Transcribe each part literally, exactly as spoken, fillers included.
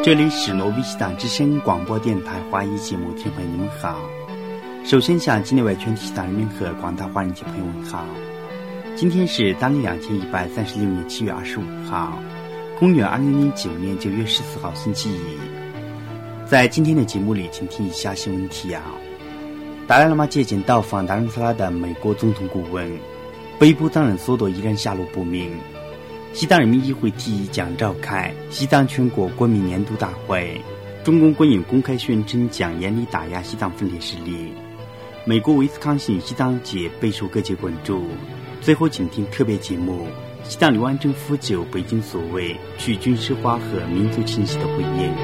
这里是挪威西党之声广播电台华语节目，听朋友你们好。首先向境内外全体西党人民和广大华人界朋友问好。今天是当历两千一百三十六年七月二十五号，公元二零零九年九月十四号星期一。在今天的节目里，请听以下新闻提要：达赖喇嘛接见到访达兰萨拉的美国总统顾问，被捕藏人索多依然下落不明。西藏人民议会提议将召开西藏全国国民年度大会，中共国营公开宣称将严厉打压西藏分裂势力。美国威斯康星与西藏界备受各界关注。最后请听特别节目：西藏流亡政府就北京所谓去军事化和民族清晰的回应。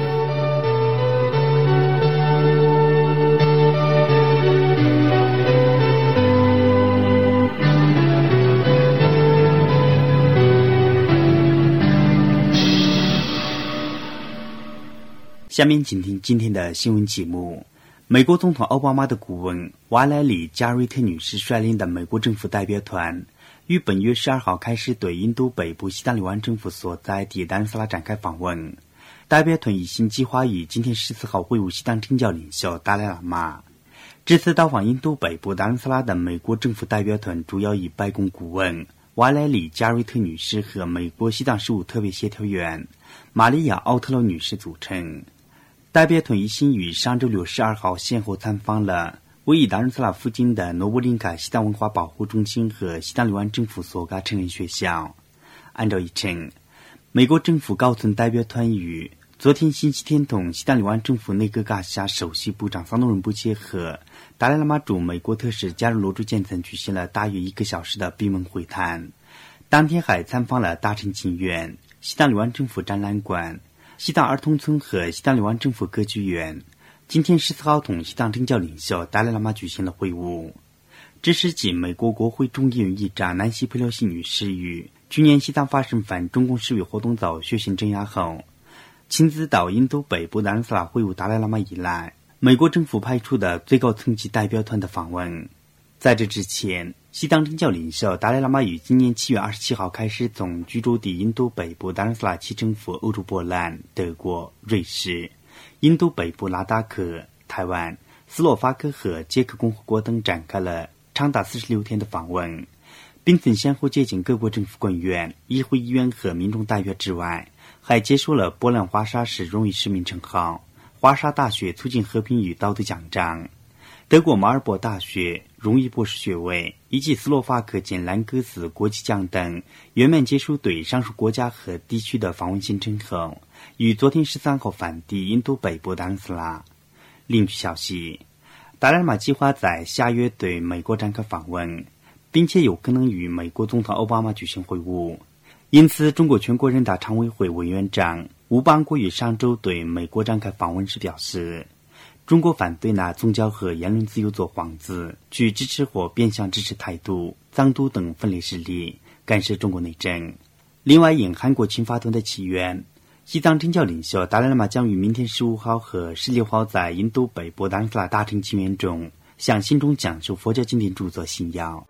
下面请听今天的新闻节目。美国总统奥巴马的顾问瓦莱里·加瑞特女士率领的美国政府代表团于本月十二号开始对印度北部西藏流亡政府所在地达兰萨拉展开访问。代表团一心计划于今天十四号会晤西藏政教领袖达赖喇嘛。这次到访印度北部达兰萨拉的美国政府代表团主要以白宫顾问瓦莱里·加瑞特女士和美国西藏事务特别协调员玛利亚·奥特罗女士组成。代表团一心于上周六十二号先后参访了位于达兰萨拉附近的诺布林卡西藏文化保护中心和西藏流亡政府所嘎成人学校。按照议程，美国政府高层代表团于昨天星期天同西藏流亡政府内阁嘎夏首席部长桑诺仁布切和达赖喇嘛驻美国特使加入罗朱建曾举行了大约一个小时的闭门会谈。当天还参访了大陈景院、西藏流亡政府展览馆、西藏儿童村和西藏流亡政府歌剧院。今天十四号同西藏政教领袖达赖喇嘛举行了会晤。这是继美国国会众议院议长南希·佩洛西女士于去年西藏发生反中共示威活动遭血腥镇压后，亲自到印度北部达兰萨拉会晤达赖喇嘛以来，美国政府派出的最高层级代表团的访问。在这之前，西藏政教领袖达赖喇嘛于今年七月二十七号开始从居住地印度北部达兰萨拉七征服欧洲波兰、德国、瑞士、印度北部拉达克、台湾、斯洛伐克和捷克共和国等展开了长达四十六天的访问，并曾先后接见各国政府官员、议会议员和民众代表之外，还接受了波兰华沙市荣誉市民称号、华沙大学促进和平与道德奖章、德国马尔博大学荣誉博士学位以及斯洛伐克简兰格斯国际奖等，圆满结束对上述国家和地区的访问行程后，于昨天十三号返抵印度北部达兰萨拉。另据消息，达赖喇嘛计划在下月对美国展开访问，并且有可能与美国总统奥巴马举行会晤。因此，中国全国人大常委会委员长吴邦国于上周对美国展开访问时表示，中国反对拿宗教和言论自由做幌子，去支持或变相支持台独、藏独等分裂势力，干涉中国内政。另外，因韩国侵华团的起源，西藏政教领袖达赖喇嘛将于明天十五号和十六号在印度北部达兰萨拉大乘祈愿中向信众讲述佛教经典著作信要。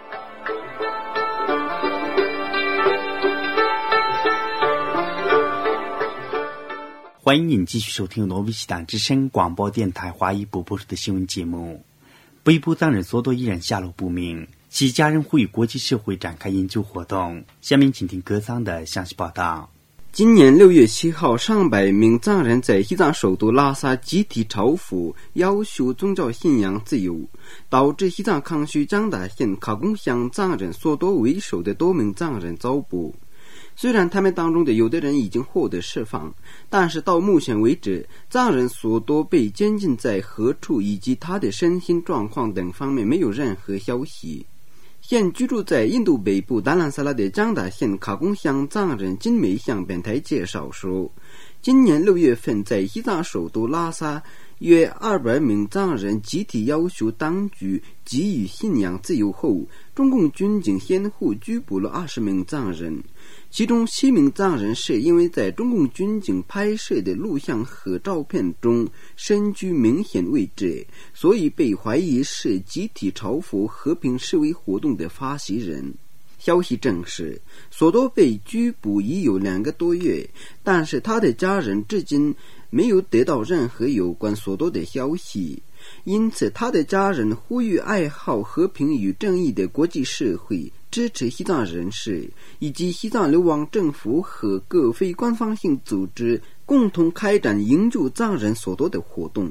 欢迎您继续收听挪威西党之声广播电台华语部播出的新闻节目。被捕藏人索多依然下落不明，其家人呼吁国际社会展开研究活动。下面请听歌藏的详细报道。 今年六月七号，上百名藏人在西藏首都拉萨集体朝福，要求宗教信仰自由，导致西藏康区张达县卡贡乡藏人索多为首的多名藏人遭捕。虽然他们当中的有的人已经获得释放，但是到目前为止，藏人索多被监禁在何处以及他的身心状况等方面没有任何消息。现居住在印度北部达兰萨拉的张达县卡贡乡藏人金梅向本台介绍说，今年六月份在西藏首都拉萨，约二百名藏人集体要求当局给予信仰自由后，中共军警先后拘捕了二十名藏人，其中七名藏人是因为在中共军警拍摄的录像和照片中身居明显位置，所以被怀疑是集体朝佛和平示威活动的发起人。 消息证实，索多被拘捕已有两个多月，但是他的家人至今没有得到任何有关索多的消息。因此，他的家人呼吁爱好和平与正义的国际社会支持西藏人士，以及西藏流亡政府和各非官方性组织共同开展营救藏人索多的活动。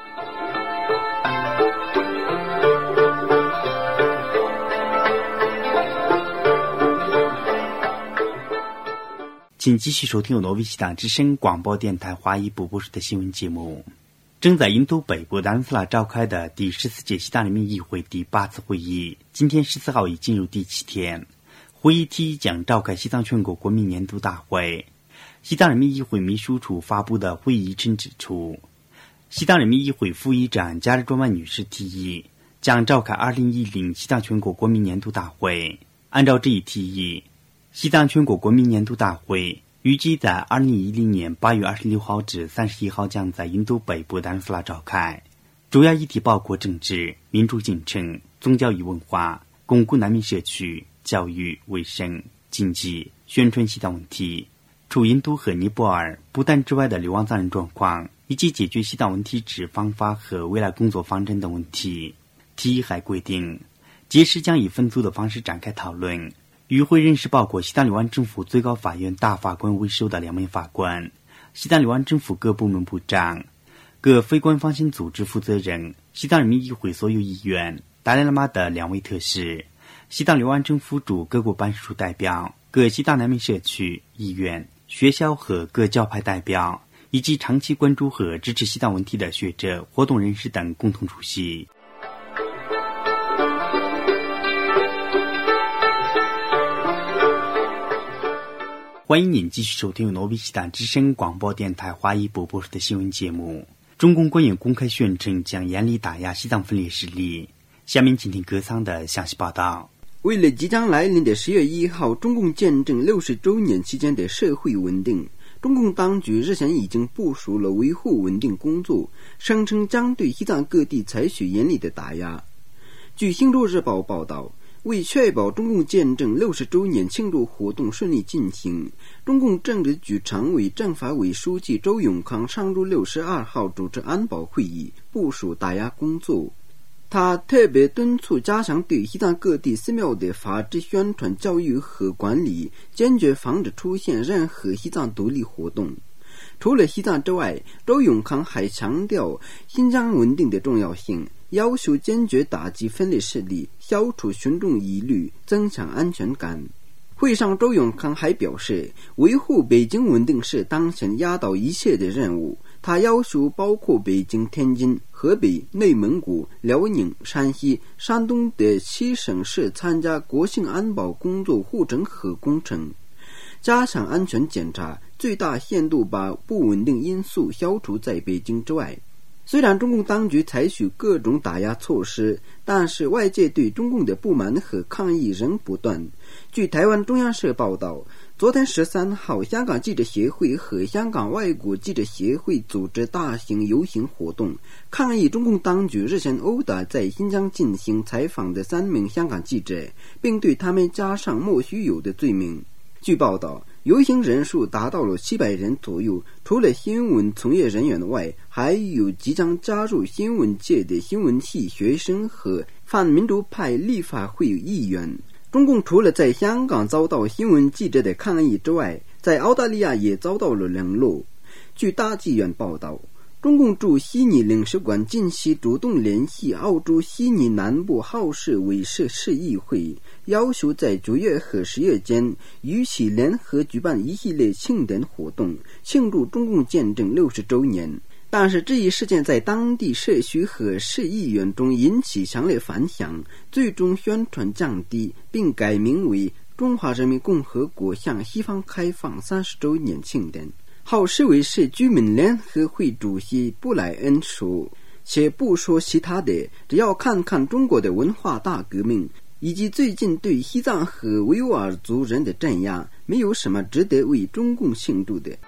请继续收听由挪威西党之声广播电台华语播播出的新闻节目。正在印度北部丹斯拉召开的第十四届西藏人民议会第八次会议，今天十四号已进入第七天。会议提将召开西藏全国国民年度大会。西藏人民议会秘书处发布的会议称指出，西藏人民议会副议长加日专万女士提议将召开二零一零西藏全国国民年度大会。按照这一提议，西藏全国国民年度大会预计在二零一零年八月二十六号至三十一号将在印度北部丹斯拉召开。主要议题包括政治、民主进程、宗教与文化、巩固难民社区、教育、卫生、经济、宣传西藏问题、除印度和尼泊尔、不丹之外的流亡藏人状况，以及解决西藏问题之方法和未来工作方针等问题。提议还规定，届时将以分组的方式展开讨论。与会人士包括西藏流亡政府最高法院大法官为首的两名法官、西藏流亡政府各部门部长、各非官方性组织负责人、西藏人民议会所有议员、达赖喇嘛的两位特使、西藏流亡政府驻各国办事处代表、各西藏难民社区、医院、学校和各教派代表，以及长期关注和支持西藏问题的学者、活动人士等共同出席。欢迎您继续收听由挪威西党之声广播电台华语播播出的新闻节目。中共官员公开宣称将严厉打压西藏分裂势力。下面请听歌桑的详细报道。 为了即将来临的十月一号中共建政六十周年期间的社会稳定，中共当局日前已经部署了维护稳定工作，声称将对西藏各地采取严厉的打压。据《星洲日报》报道，为确保中共建政六十周年庆祝活动顺利进行，中共政治局常委、政法委书记周永康上周六十二号主持安保会议，部署打压工作。他特别敦促加强对西藏各地寺庙的法制宣传教育和管理，坚决防止出现任何西藏独立活动。除了西藏之外，周永康还强调新疆稳定的重要性，要求坚决打击分裂势力，消除群众疑虑，增强安全感。会上，周永康还表示，维护北京稳定是当前压倒一切的任务。他要求包括北京、天津、河北、内蒙古、辽宁、山西、山东的七省市参加国庆安保工作护城河工程，加强安全检查，最大限度把不稳定因素消除在北京之外。虽然中共当局采取各种打压措施，但是外界对中共的不满和抗议仍不断。据台湾中央社报道，昨天十三号，香港记者协会和香港外国记者协会组织大型游行活动，抗议中共当局日前殴打在新疆进行采访的三名香港记者，并对他们加上莫须有的罪名。据报道，游行人数达到了七百人左右，除了新闻从业人员外，还有即将加入新闻界的新闻系学生和泛民主派立法会议员。中共除了在香港遭到新闻记者的抗议之外，在澳大利亚也遭到了冷落。据大纪元报道，中共驻悉尼领事馆近期主动联系澳洲悉尼南部浩市韦氏市议会，要求在九月和十月间与其联合举办一系列庆典活动，庆祝中共建政六十周年。但是这一事件在当地社区和市议员中引起强烈反响，最终宣传降低，并改名为中华人民共和国向西方开放三十周年庆典。浩市韦氏居民联合会主席布莱恩说，且不说其他的，只要看看中国的文化大革命以及最近对西藏和维吾尔族人的镇压，没有什么值得为中共庆祝的。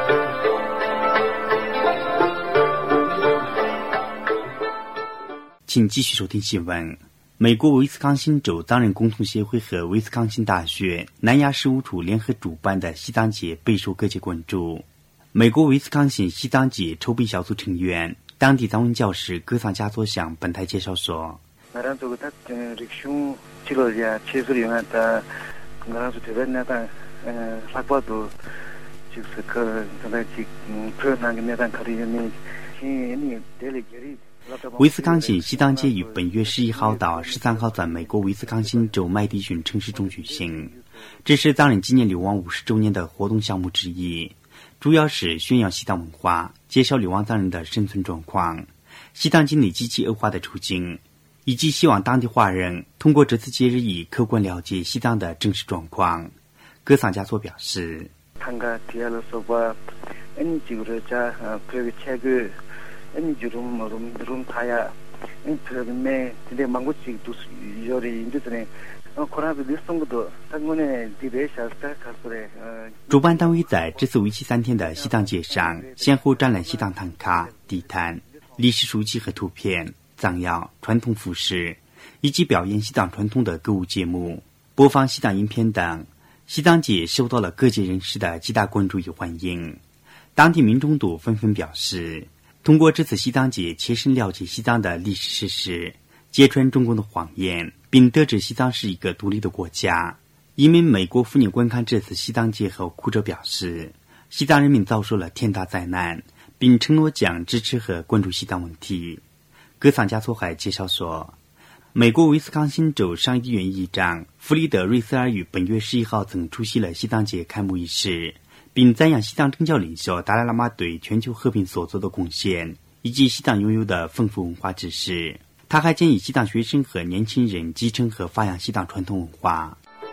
请请继续收听新闻。美国威斯康星州藏人共同协会和威斯康星大学南亚事务处联合主办的西藏节备受各界关注。美国威斯康星西藏节筹备小组成员、当地藏文教师格桑加佐向本台介绍说，威斯康星西藏节于本月十一号到十三号在美国威斯康星州麦迪逊城市中举行，这是藏人纪念流亡五十周年的活动项目之一，主要是宣扬西藏文化，介绍流亡藏人的生存状况，西藏经历极其恶化的处境，以及希望当地华人通过这次节日以客观了解西藏的真实状况。格桑加佐表示，主办单位在这次为期三天的西藏节上先后展览西藏唐卡、地毯、历史书籍和图片、藏药、传统服饰，以及表演西藏传统的歌舞节目，播放西藏影片等。西藏节受到了各界人士的极大关注与欢迎，当地民众都纷纷表示，通过这次西藏节切身了解西藏的历史事实，揭穿中共的谎言，并得知西藏是一个独立的国家。一名美国妇女观看这次西藏节后哭着表示，西藏人民遭受了天大灾难，并承诺将支持和关注西藏问题。格桑加措还介绍说，美国威斯康星州上议院议长弗里德瑞斯尔于本月十一号曾出席了西藏节开幕仪式，并赞扬西藏政教领袖达赖喇嘛对全球和平所做的贡献，以及西藏拥有的丰富文化知识。他还建议西藏学生和年轻人继承和发扬西藏传统文化。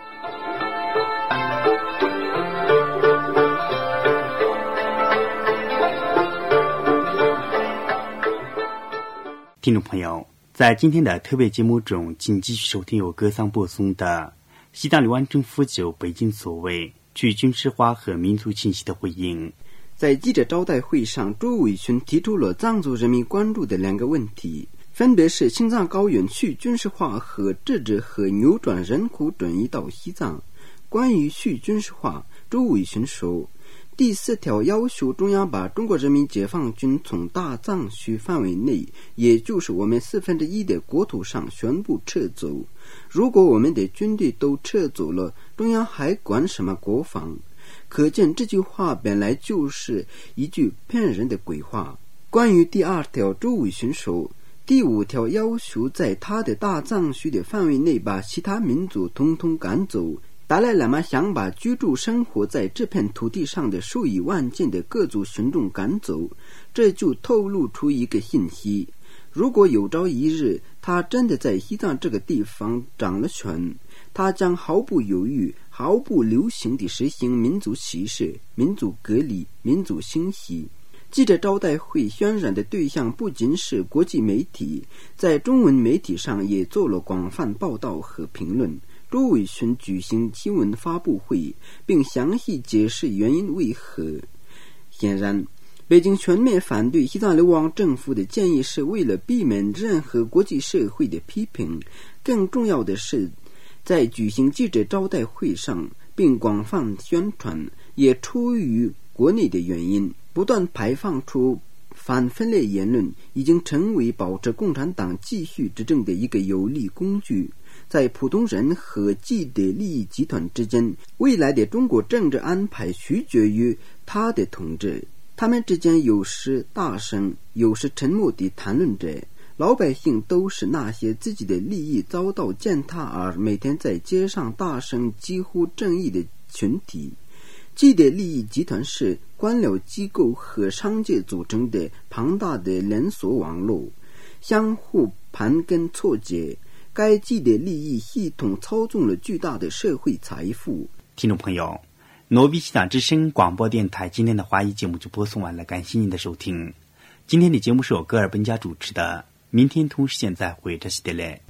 听众朋友，在今天的特别节目中，请继续收听由格桑播送的西藏流亡政府就北京所谓去军事化和民族清晰的回应。 在记者招待会上，朱伟群提出了藏族人民关注的两个问题，分别是青藏高原去军事化和制止和扭转人口转移到西藏。关于去军事化，朱伟群说，第四条要求中央把中国人民解放军从大藏区范围内，也就是我们四分之一的国土上全部撤走。如果我们的军队都撤走了，中央还管什么国防？可见这句话本来就是一句骗人的鬼话。关于第二条，朱伟群说，第五条要求在他的大藏区的范围内把其他民族统统赶走。达赖喇嘛想把居住生活在这片土地上的数以万计的各族群众赶走，这就透露出一个信息，如果有朝一日他真的在西藏这个地方掌了权，他将毫不犹豫、毫不留情地实行民族歧视、民族隔离、民族清洗。记者招待会渲染的对象不仅是国际媒体，在中文媒体上也做了广泛报道和评论。朱伟群举行新闻发布会，并详细解释原因为何。显然，北京全面反对西藏流亡政府的建议是为了避免任何国际社会的批评，更重要的是，在举行记者招待会上并广泛宣传，也出于国内的原因，不断排放出反分裂言论，已经成为保持共产党继续执政的一个有力工具。在普通人和既得利益集团之间，未来的中国政治安排取决于他的统治。他们之间有时大声，有时沉默地谈论着，老百姓都是那些自己的利益遭到践踏而每天在街上大声疾呼正义的群体。既得利益集团是官僚机构和商界组成的庞大的连锁网络，相互盘根错节。该既得利益系统操纵了巨大的社会财富。 听众朋友，诺比西藏之声广播电台今天的华语节目就播送完了，感谢您的收听。今天的节目是由戈尔本家主持的，明天同时间再会，这是的嘞。